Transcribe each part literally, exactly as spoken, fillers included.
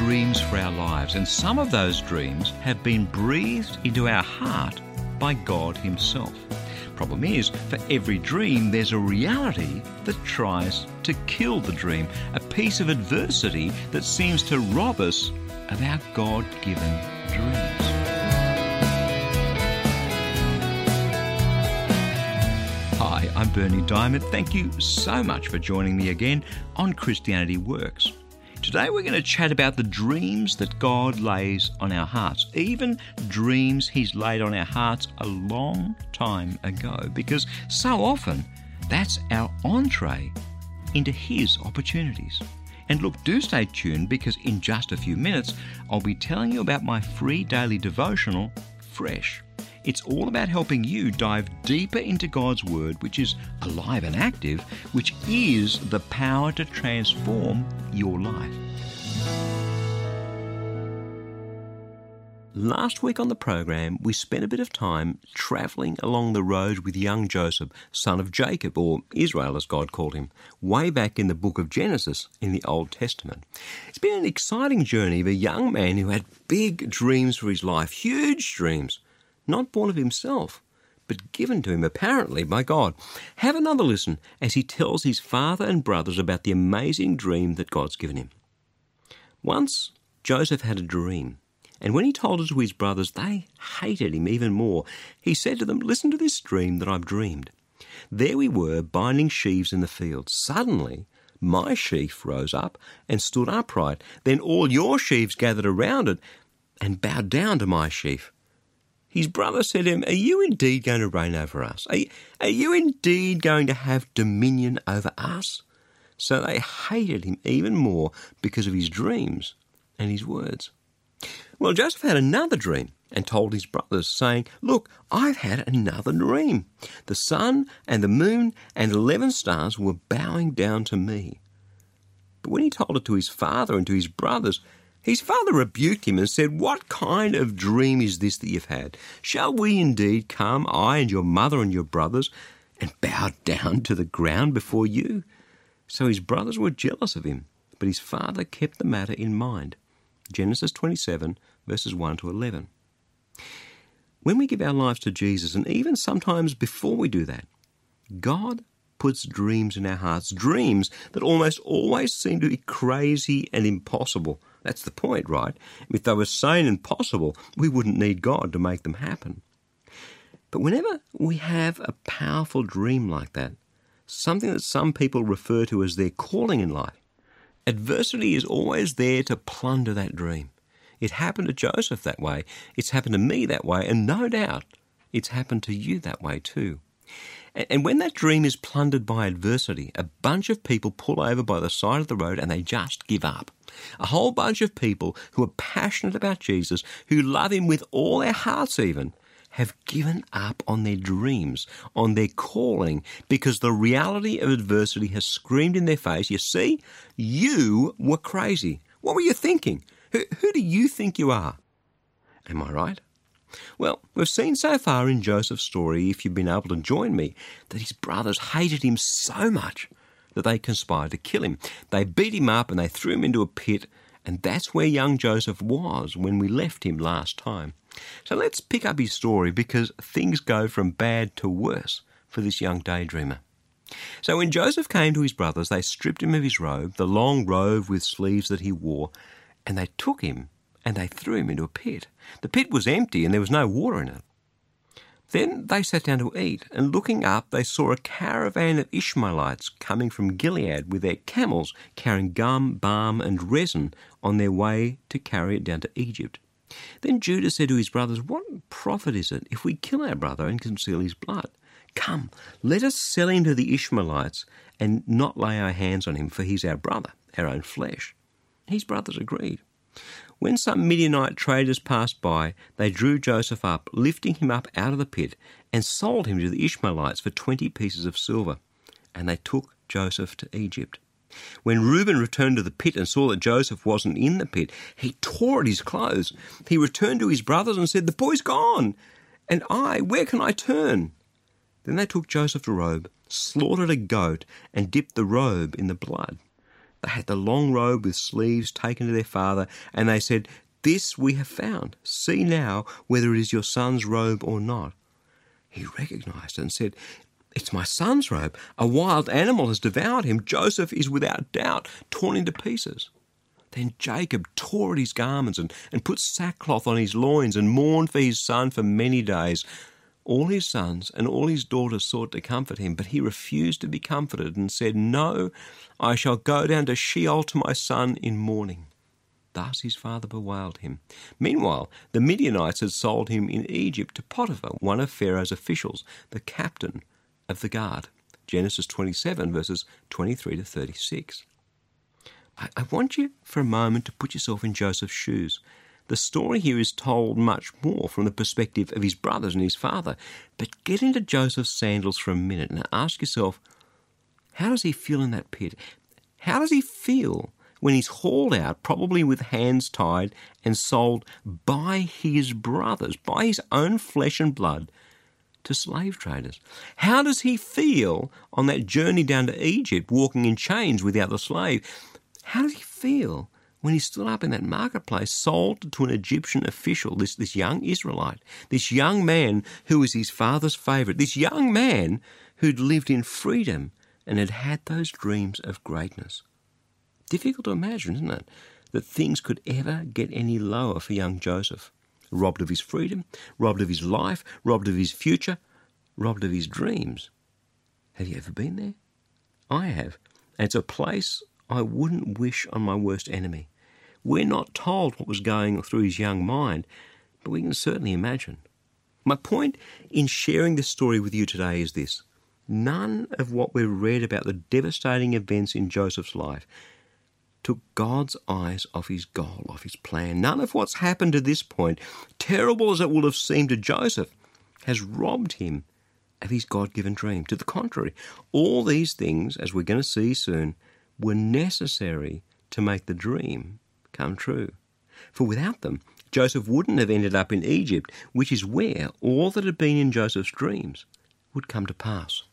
dreams for our lives, and some of those dreams have been breathed into our heart by God Himself. Problem is, for every dream there's a reality that tries to kill the dream, a piece of adversity that seems to rob us of our God-given dreams. Hi, I'm Berni Dymet. Thank you so much for joining me again on Christianity Works. Today we're going to chat about the dreams that God lays on our hearts, even dreams He's laid on our hearts a long time ago, because so often that's our entree into His opportunities. And look, do stay tuned, because in just a few minutes I'll be telling you about my free daily devotional, Fresh. It's all about helping you dive deeper into God's Word, which is alive and active, which is the power to transform your life. Last week on the program, we spent a bit of time travelling along the road with young Joseph, son of Jacob, or Israel as God called him, way back in the book of Genesis in the Old Testament. It's been an exciting journey of a young man who had big dreams for his life, huge dreams. Not born of himself, but given to him apparently by God. Have another listen as he tells his father and brothers about the amazing dream that God's given him. Once, Joseph had a dream, and when he told it to his brothers, they hated him even more. He said to them, "Listen to this dream that I've dreamed. There we were, binding sheaves in the field. Suddenly, my sheaf rose up and stood upright. Then all your sheaves gathered around it and bowed down to my sheaf." His brother said to him, "Are you indeed going to reign over us? Are you, are you indeed going to have dominion over us?" So they hated him even more because of his dreams and his words. Well, Joseph had another dream and told his brothers, saying, "Look, I've had another dream. The sun and the moon and eleven stars were bowing down to me." But when he told it to his father and to his brothers, his father rebuked him and said, "What kind of dream is this that you've had? Shall we indeed come, I and your mother and your brothers, and bow down to the ground before you?" So his brothers were jealous of him, but his father kept the matter in mind. Genesis twenty-seven, verses one to eleven. When we give our lives to Jesus, and even sometimes before we do that, God puts dreams in our hearts, dreams that almost always seem to be crazy and impossible. That's the point, right? If they were sane and possible, we wouldn't need God to make them happen. But whenever we have a powerful dream like that, something that some people refer to as their calling in life, adversity is always there to plunder that dream. It happened to Joseph that way. It's happened to me that way, and no doubt it's happened to you that way too. And when that dream is plundered by adversity, a bunch of people pull over by the side of the road and they just give up. A whole bunch of people who are passionate about Jesus, who love Him with all their hearts even, have given up on their dreams, on their calling, because the reality of adversity has screamed in their face, "You see, you were crazy. What were you thinking? Who, who do you think you are?" Am I right? Well, we've seen so far in Joseph's story, if you've been able to join me, that his brothers hated him so much that they conspired to kill him. They beat him up and they threw him into a pit, and that's where young Joseph was when we left him last time. So let's pick up his story, because things go from bad to worse for this young daydreamer. So when Joseph came to his brothers, they stripped him of his robe, the long robe with sleeves that he wore, and they took him and they threw him into a pit. The pit was empty and there was no water in it. Then they sat down to eat, and looking up they saw a caravan of Ishmaelites coming from Gilead with their camels, carrying gum, balm and resin on their way to carry it down to Egypt. Then Judah said to his brothers, "What profit is it if we kill our brother and conceal his blood? Come, let us sell him to the Ishmaelites and not lay our hands on him, for he's our brother, our own flesh." His brothers agreed. When some Midianite traders passed by, they drew Joseph up, lifting him up out of the pit, and sold him to the Ishmaelites for twenty pieces of silver. And they took Joseph to Egypt. When Reuben returned to the pit and saw that Joseph wasn't in the pit, he tore at his clothes. He returned to his brothers and said, "The boy's gone, and I, where can I turn?" Then they took Joseph's robe, slaughtered a goat, and dipped the robe in the blood. They had the long robe with sleeves taken to their father, and they said, "This we have found. See now whether it is your son's robe or not." He recognized it and said, "It's my son's robe. A wild animal has devoured him. Joseph is without doubt torn into pieces." Then Jacob tore at his garments and, and put sackcloth on his loins and mourned for his son for many days. All his sons and all his daughters sought to comfort him, but he refused to be comforted and said, "No, I shall go down to Sheol to my son in mourning." Thus his father bewailed him. Meanwhile, the Midianites had sold him in Egypt to Potiphar, one of Pharaoh's officials, the captain of the guard. Genesis twenty-seven, verses twenty-three to thirty-six. I, I want you for a moment to put yourself in Joseph's shoes. The story here is told much more from the perspective of his brothers and his father. But get into Joseph's sandals for a minute and ask yourself, how does he feel in that pit? How does he feel when he's hauled out, probably with hands tied, and sold by his brothers, by his own flesh and blood, to slave traders? How does he feel on that journey down to Egypt, walking in chains with the other slave? How does he feel when he stood up in that marketplace, sold to an Egyptian official, this, this young Israelite, this young man who was his father's favourite, this young man who'd lived in freedom and had had those dreams of greatness? Difficult to imagine, isn't it, that things could ever get any lower for young Joseph. Robbed of his freedom, robbed of his life, robbed of his future, robbed of his dreams. Have you ever been there? I have. And it's a place I wouldn't wish on my worst enemy. We're not told what was going through his young mind, but we can certainly imagine. My point in sharing this story with you today is this. None of what we've read about the devastating events in Joseph's life took God's eyes off his goal, off his plan. None of what's happened to this point, terrible as it will have seemed to Joseph, has robbed him of his God-given dream. To the contrary, all these things, as we're going to see soon, were necessary to make the dream come true. For without them, Joseph wouldn't have ended up in Egypt, which is where all that had been in Joseph's dreams would come to pass.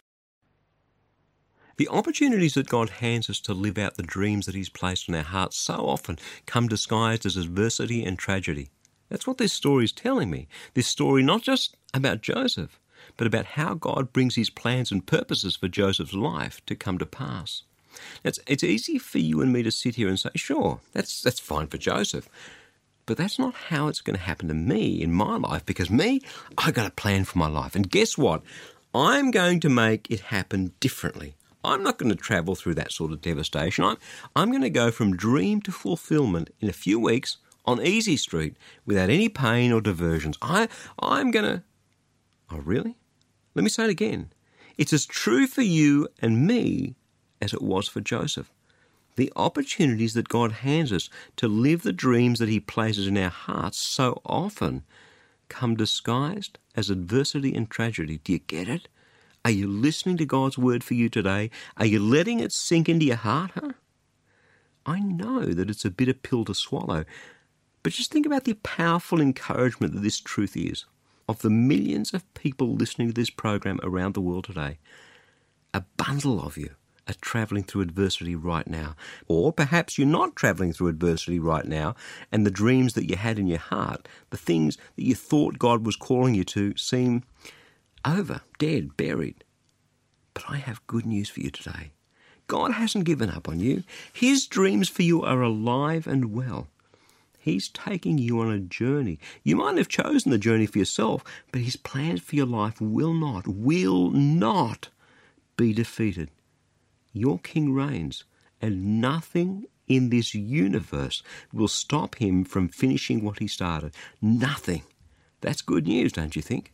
The opportunities that God hands us to live out the dreams that he's placed in our hearts so often come disguised as adversity and tragedy. That's what this story is telling me. This story not just about Joseph, but about how God brings his plans and purposes for Joseph's life to come to pass. It's, it's easy for you and me to sit here and say, sure, that's that's fine for Joseph. But that's not how it's going to happen to me in my life, because me, I got a plan for my life. And guess what? I'm going to make it happen differently. I'm not going to travel through that sort of devastation. I'm, I'm going to go from dream to fulfillment in a few weeks on easy street without any pain or diversions. I, I'm going to... Oh, really? Let me say it again. It's as true for you and me as it was for Joseph. The opportunities that God hands us to live the dreams that he places in our hearts so often come disguised as adversity and tragedy. Do you get it? Are you listening to God's word for you today? Are you letting it sink into your heart, huh? I know that it's a bitter pill to swallow, but just think about the powerful encouragement that this truth is. Of the millions of people listening to this program around the world today, a bundle of you are travelling through adversity right now. Or perhaps you're not travelling through adversity right now, and the dreams that you had in your heart, the things that you thought God was calling you to, seem over, dead, buried. But I have good news for you today. God hasn't given up on you. His dreams for you are alive and well. He's taking you on a journey. You might have chosen the journey for yourself, but his plans for your life will not, will not be defeated. Your King reigns, and nothing in this universe will stop him from finishing what he started. Nothing. That's good news, don't you think?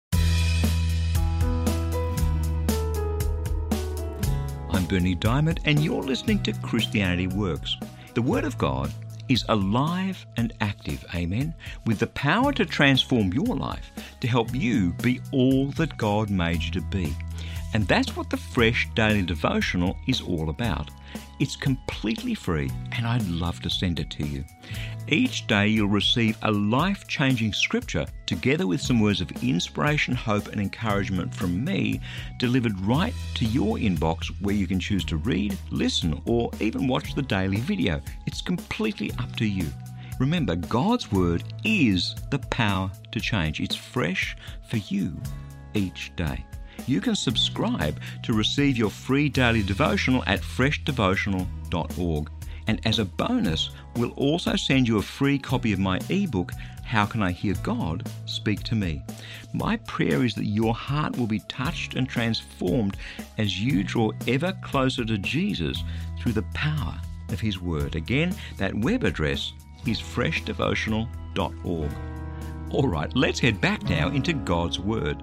I'm Bernie Diamond, and you're listening to Christianity Works. The Word of God is alive and active, amen, with the power to transform your life, to help you be all that God made you to be. And that's what the Fresh Daily Devotional is all about. It's completely free and I'd love to send it to you. Each day you'll receive a life-changing scripture together with some words of inspiration, hope and encouragement from me delivered right to your inbox, where you can choose to read, listen or even watch the daily video. It's completely up to you. Remember, God's Word is the power to change. It's fresh for you each day. You can subscribe to receive your free daily devotional at fresh devotional dot org. And as a bonus, we'll also send you a free copy of my ebook, How Can I Hear God Speak to Me? My prayer is that your heart will be touched and transformed as you draw ever closer to Jesus through the power of His Word. Again, that web address is fresh devotional dot org. All right, let's head back now into God's Word.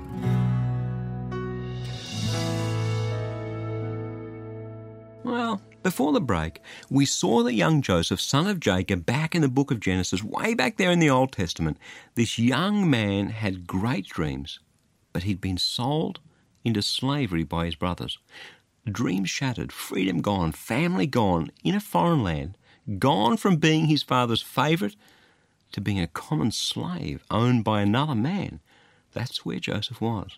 Well, before the break, we saw that young Joseph, son of Jacob, back in the book of Genesis, way back there in the Old Testament. This young man had great dreams, but he'd been sold into slavery by his brothers. Dreams shattered, freedom gone, family gone, in a foreign land, gone from being his father's favourite to being a common slave owned by another man. That's where Joseph was.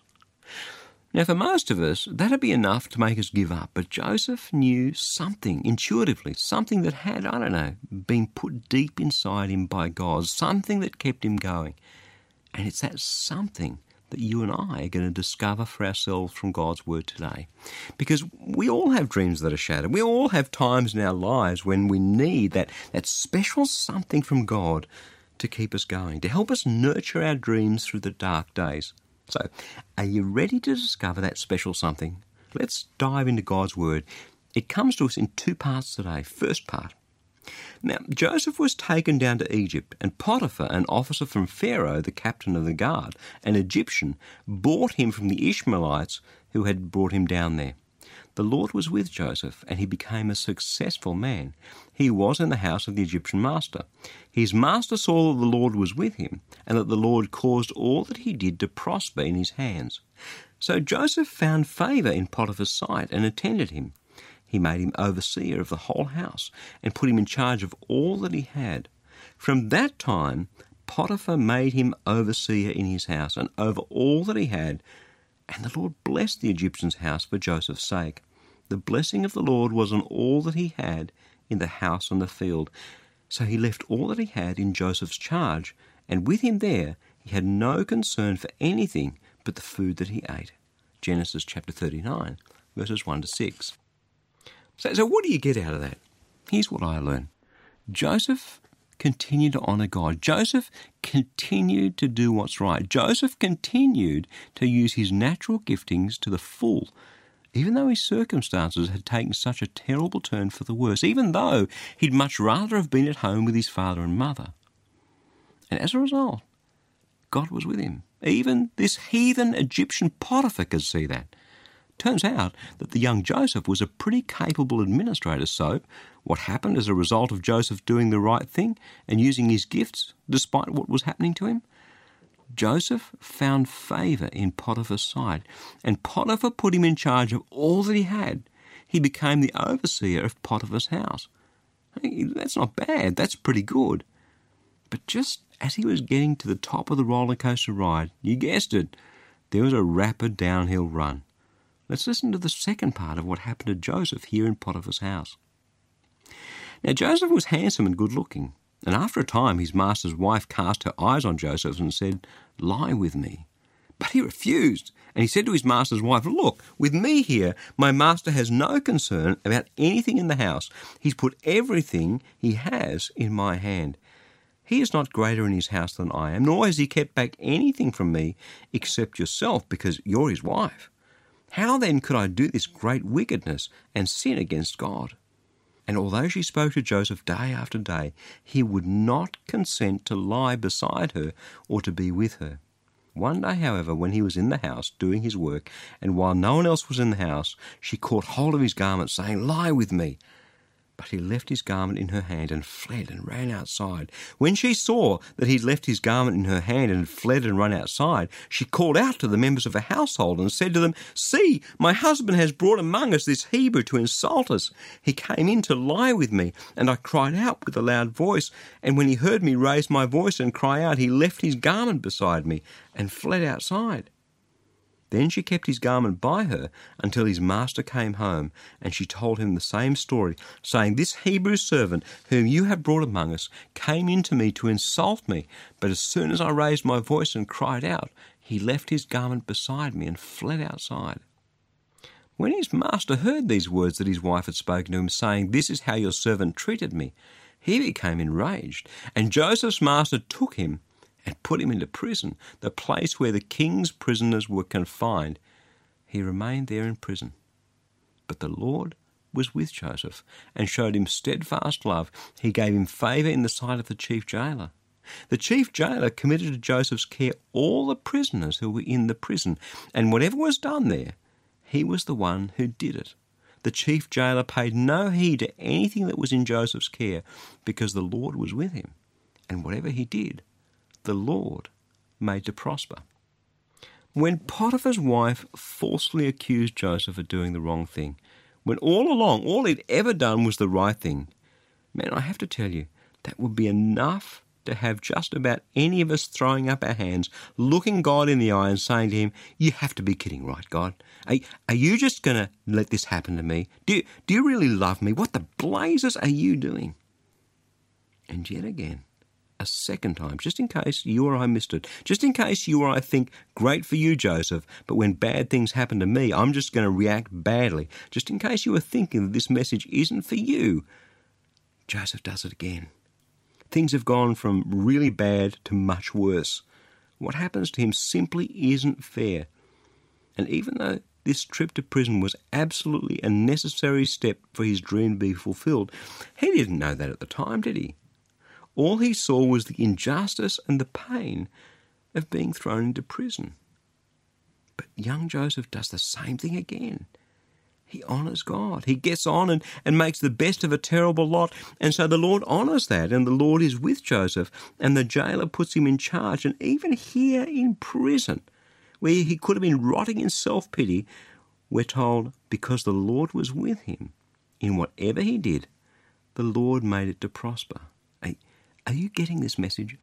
Now, for most of us, that'd be enough to make us give up. But Joseph knew something intuitively, something that had, I don't know, been put deep inside him by God, something that kept him going. And it's that something that you and I are going to discover for ourselves from God's Word today. Because we all have dreams that are shattered. We all have times in our lives when we need that, that special something from God to keep us going, to help us nurture our dreams through the dark days. So, are you ready to discover that special something? Let's dive into God's Word. It comes to us in two parts today. First part. Now, Joseph was taken down to Egypt, and Potiphar, an officer from Pharaoh, the captain of the guard, an Egyptian, bought him from the Ishmaelites who had brought him down there. The Lord was with Joseph, and he became a successful man. He was in the house of the Egyptian master. His master saw that the Lord was with him, and that the Lord caused all that he did to prosper in his hands. So Joseph found favour in Potiphar's sight and attended him. He made him overseer of the whole house, and put him in charge of all that he had. From that time, Potiphar made him overseer in his house, and over all that he had. And the Lord blessed the Egyptian's house for Joseph's sake. The blessing of the Lord was on all that he had in the house and the field. So he left all that he had in Joseph's charge, and with him there he had no concern for anything but the food that he ate. Genesis chapter thirty-nine, verses one to six. So, so what do you get out of that? Here's what I learned. Joseph continued to honour God. Joseph continued to do what's right. Joseph continued to use his natural giftings to the full, even though his circumstances had taken such a terrible turn for the worse, even though he'd much rather have been at home with his father and mother. And as a result, God was with him. Even this heathen Egyptian Potiphar could see that. Turns out that the young Joseph was a pretty capable administrator, so what happened as a result of Joseph doing the right thing and using his gifts despite what was happening to him? Joseph found favour in Potiphar's sight, and Potiphar put him in charge of all that he had. He became the overseer of Potiphar's house. Hey, that's not bad, that's pretty good. But just as he was getting to the top of the roller coaster ride, you guessed it, there was a rapid downhill run. Let's listen to the second part of what happened to Joseph here in Potiphar's house. Now, Joseph was handsome and good-looking, and after a time his master's wife cast her eyes on Joseph and said, "Lie with me." But he refused, and he said to his master's wife, "Look, with me here, my master has no concern about anything in the house. He's put everything he has in my hand. He is not greater in his house than I am, nor has he kept back anything from me except yourself, because you're his wife. How then could I do this great wickedness and sin against God?" And although she spoke to Joseph day after day, he would not consent to lie beside her or to be with her. One day, however, when he was in the house doing his work, and while no one else was in the house, she caught hold of his garment, saying, "Lie with me." But he left his garment in her hand and fled and ran outside. When she saw that he'd left his garment in her hand and had fled and run outside, she called out to the members of her household and said to them, "See, my husband has brought among us this Hebrew to insult us. He came in to lie with me, and I cried out with a loud voice. And when he heard me raise my voice and cry out, he left his garment beside me and fled outside." Then she kept his garment by her until his master came home, and she told him the same story, saying, "This Hebrew servant whom you have brought among us came in to me to insult me, but as soon as I raised my voice and cried out, he left his garment beside me and fled outside." When his master heard these words that his wife had spoken to him, saying, "This is how your servant treated me," he became enraged, and Joseph's master took him and put him into prison, the place where the king's prisoners were confined. He remained there in prison. But the Lord was with Joseph and showed him steadfast love. He gave him favour in the sight of the chief jailer. The chief jailer committed to Joseph's care all the prisoners who were in the prison, and whatever was done there, he was the one who did it. The chief jailer paid no heed to anything that was in Joseph's care, because the Lord was with him, and whatever he did, the Lord made to prosper. When Potiphar's wife falsely accused Joseph of doing the wrong thing, when all along all he'd ever done was the right thing, man, I have to tell you, that would be enough to have just about any of us throwing up our hands, looking God in the eye and saying to him, "You have to be kidding, right, God? Are, are you just going to let this happen to me? Do, do you really love me? What the blazes are you doing?" And yet again, a second time, just in case you or I missed it, just in case you or I think, "Great for you, Joseph, but when bad things happen to me, I'm just going to react badly," just in case you were thinking that this message isn't for you, Joseph does it again. Things have gone from really bad to much worse. What happens to him simply isn't fair. And even though this trip to prison was absolutely a necessary step for his dream to be fulfilled, he didn't know that at the time, did he? All he saw was the injustice and the pain of being thrown into prison. But young Joseph does the same thing again. He honours God. He gets on and, and makes the best of a terrible lot. And so the Lord honours that, and the Lord is with Joseph, and the jailer puts him in charge. And even here in prison, where he could have been rotting in self-pity, we're told, because the Lord was with him, in whatever he did, the Lord made it to prosper. Hey, are you getting this message?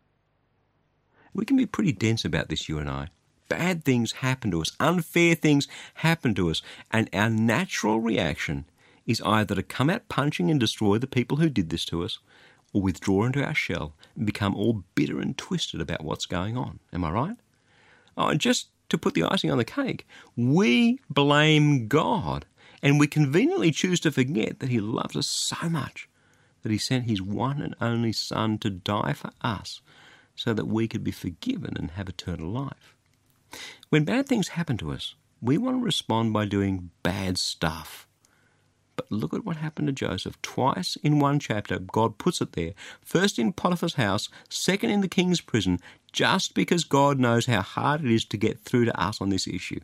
We can be pretty dense about this, you and I. Bad things happen to us, unfair things happen to us, and our natural reaction is either to come out punching and destroy the people who did this to us, or withdraw into our shell and become all bitter and twisted about what's going on. Am I right? Oh, and just to put the icing on the cake, we blame God, and we conveniently choose to forget that he loves us so much that he sent his one and only Son to die for us so that we could be forgiven and have eternal life. When bad things happen to us, we want to respond by doing bad stuff. But look at what happened to Joseph. Twice in one chapter, God puts it there. First in Potiphar's house, second in the king's prison, just because God knows how hard it is to get through to us on this issue.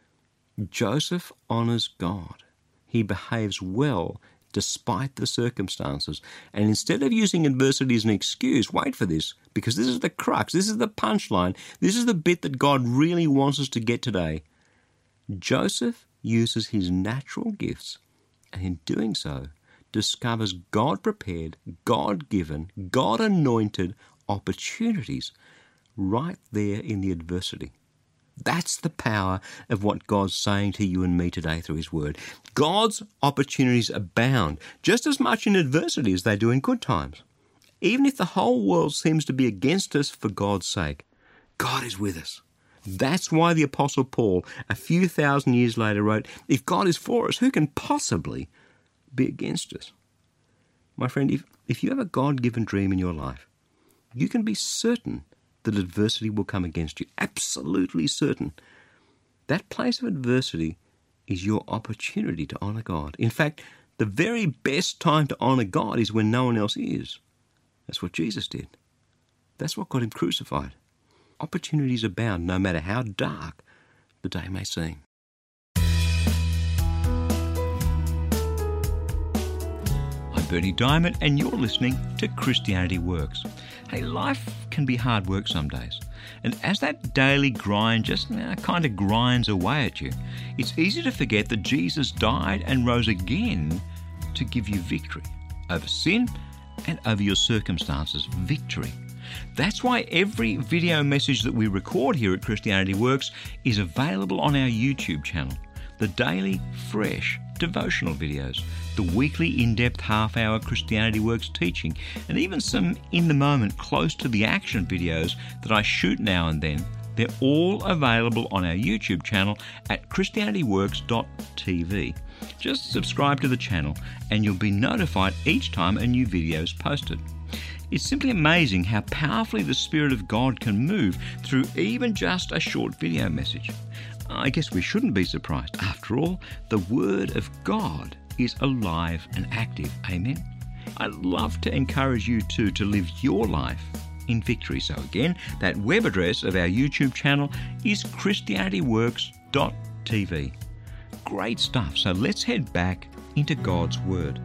Joseph honours God. He behaves well despite the circumstances. And instead of using adversity as an excuse, wait for this, because this is the crux, this is the punchline, this is the bit that God really wants us to get today. Joseph uses his natural gifts, and in doing so, discovers God-prepared, God-given, God-anointed opportunities right there in the adversity. That's the power of what God's saying to you and me today through his word. God's opportunities abound just as much in adversity as they do in good times. Even if the whole world seems to be against us for God's sake, God is with us. That's why the Apostle Paul, a few thousand years later, wrote, "If God is for us, who can possibly be against us?" My friend, if, if you have a God-given dream in your life, you can be certain that adversity will come against you. Absolutely certain. That place of adversity is your opportunity to honour God. In fact, the very best time to honour God is when no one else is. That's what Jesus did. That's what got him crucified. Opportunities abound no matter how dark the day may seem. I Bernie Diamond, and you're listening to Christianity Works. Hey, life can be hard work some days. And as that daily grind just you know, kind of grinds away at you, it's easy to forget that Jesus died and rose again to give you victory over sin and over your circumstances. Victory. That's why every video message that we record here at Christianity Works is available on our YouTube channel. The daily, fresh, devotional videos, the weekly in-depth half-hour Christianity Works teaching, and even some in-the-moment, close-to-the-action videos that I shoot now and then. They're all available on our YouTube channel at christianity works dot t v. Just subscribe to the channel and you'll be notified each time a new video is posted. It's simply amazing how powerfully the Spirit of God can move through even just a short video message. I guess we shouldn't be surprised. After all, the Word of God is alive and active. Amen? I'd love to encourage you too to live your life in victory. So again, that web address of our YouTube channel is christianity works dot t v. Great stuff. So let's head back into God's Word.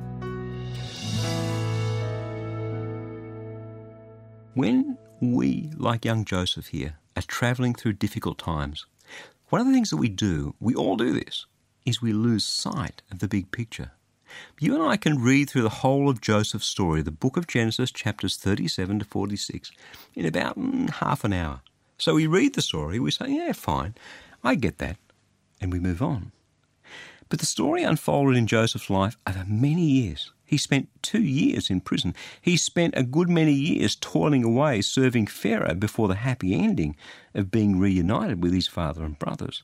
When we, like young Joseph here, are travelling through difficult times, one of the things that we do, we all do this, is we lose sight of the big picture. You and I can read through the whole of Joseph's story, the book of Genesis, chapters thirty-seven to forty-six, in about mm, half an hour. So we read the story, we say, yeah, fine, I get that, and we move on. But the story unfolded in Joseph's life over many years. He spent two years in prison. He spent a good many years toiling away serving Pharaoh before the happy ending of being reunited with his father and brothers.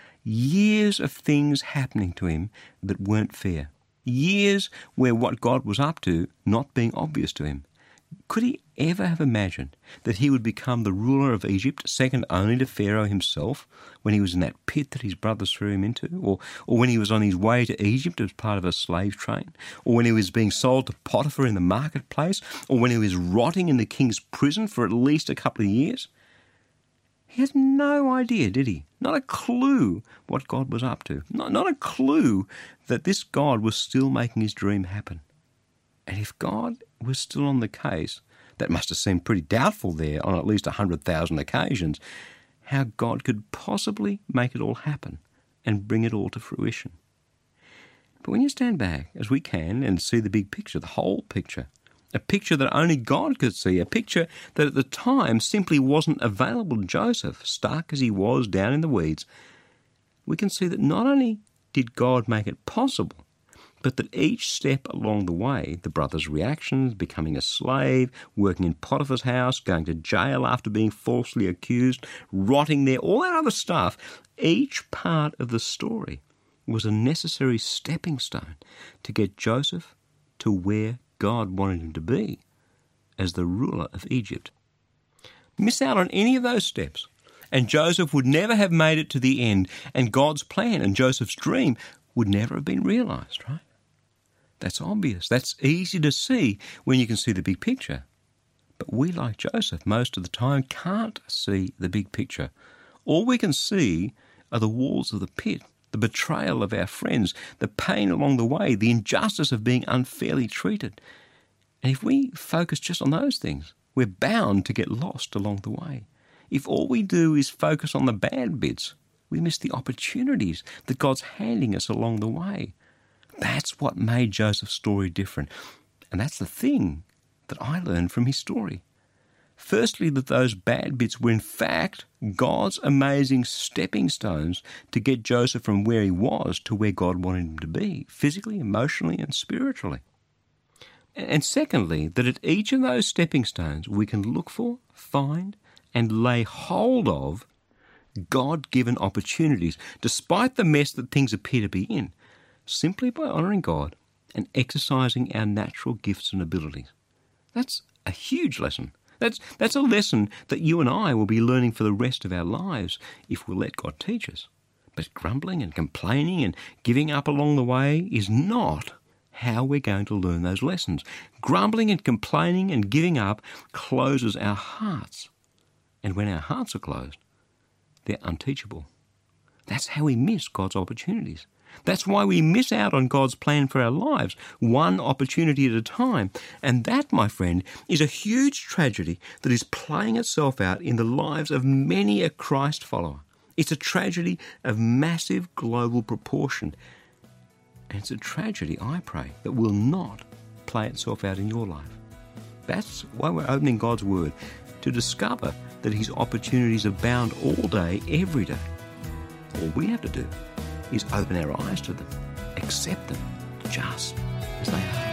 Years of things happening to him that weren't fair. Years where what God was up to not being obvious to him. Could he ever have imagined that he would become the ruler of Egypt, second only to Pharaoh himself, when he was in that pit that his brothers threw him into, or, or when he was on his way to Egypt as part of a slave train, or when he was being sold to Potiphar in the marketplace, or when he was rotting in the king's prison for at least a couple of years? He had no idea, did he? Not a clue what God was up to. Not, not a clue that this God was still making his dream happen. And if God was still on the case, that must have seemed pretty doubtful there on at least one hundred thousand occasions, how God could possibly make it all happen and bring it all to fruition. But when you stand back, as we can, and see the big picture, the whole picture, a picture that only God could see, a picture that at the time simply wasn't available to Joseph, stuck as he was down in the weeds, we can see that not only did God make it possible, but that each step along the way, the brothers' reactions, becoming a slave, working in Potiphar's house, going to jail after being falsely accused, rotting there, all that other stuff, each part of the story was a necessary stepping stone to get Joseph to where God wanted him to be as the ruler of Egypt. Miss out on any of those steps, and Joseph would never have made it to the end, and God's plan and Joseph's dream would never have been realised, right? That's obvious. That's easy to see when you can see the big picture. But we, like Joseph, most of the time can't see the big picture. All we can see are the walls of the pit, the betrayal of our friends, the pain along the way, the injustice of being unfairly treated. And if we focus just on those things, we're bound to get lost along the way. If all we do is focus on the bad bits, we miss the opportunities that God's handing us along the way. That's what made Joseph's story different. And that's the thing that I learned from his story. Firstly, that those bad bits were in fact God's amazing stepping stones to get Joseph from where he was to where God wanted him to be, physically, emotionally, and spiritually. And secondly, that at each of those stepping stones we can look for, find, and lay hold of God-given opportunities, despite the mess that things appear to be in, simply by honouring God and exercising our natural gifts and abilities. That's a huge lesson. That's, that's a lesson that you and I will be learning for the rest of our lives if we'll let God teach us. But grumbling and complaining and giving up along the way is not how we're going to learn those lessons. Grumbling and complaining and giving up closes our hearts. And when our hearts are closed, they're unteachable. That's how we miss God's opportunities. That's why we miss out on God's plan for our lives, one opportunity at a time. And that, my friend, is a huge tragedy that is playing itself out in the lives of many a Christ follower. It's a tragedy of massive global proportion. And it's a tragedy, I pray, that will not play itself out in your life. That's why we're opening God's Word, to discover that His opportunities abound all day, every day. All we have to do is open our eyes to them, accept them just as they are.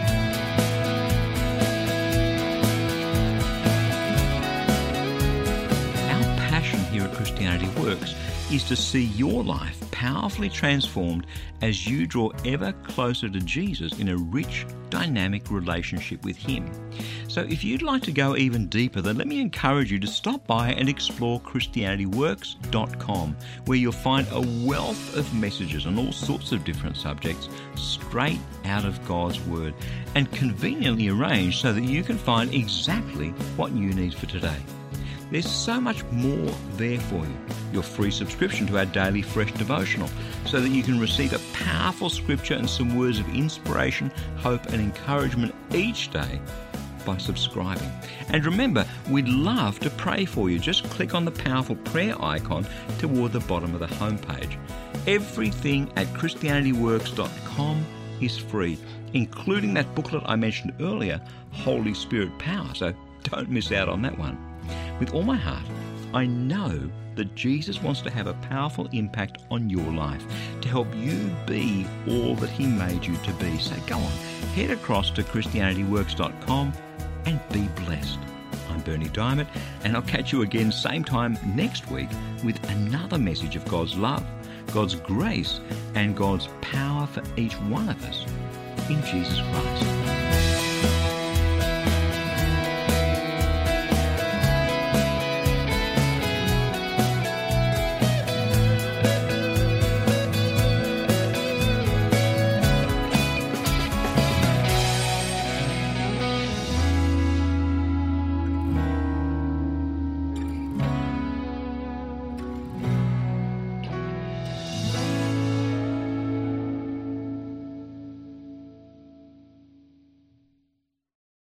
Our passion here at Christianity Works is to see your life powerfully transformed as you draw ever closer to Jesus in a rich, dynamic relationship with Him. So if you'd like to go even deeper, then let me encourage you to stop by and explore Christianity Works dot com, where you'll find a wealth of messages on all sorts of different subjects straight out of God's Word, and conveniently arranged so that you can find exactly what you need for today. There's so much more there for you. Your free subscription to our daily fresh devotional, so that you can receive a powerful scripture and some words of inspiration, hope and encouragement each day by subscribing. And remember, we'd love to pray for you. Just click on the powerful prayer icon toward the bottom of the homepage. Everything at Christianity Works dot com is free, including that booklet I mentioned earlier, Holy Spirit Power. So don't miss out on that one. With all my heart, I know that Jesus wants to have a powerful impact on your life, to help you be all that He made you to be. So go on, head across to Christianity Works dot com and be blessed. I'm Berni Dymet, and I'll catch you again same time next week with another message of God's love, God's grace, and God's power for each one of us in Jesus Christ.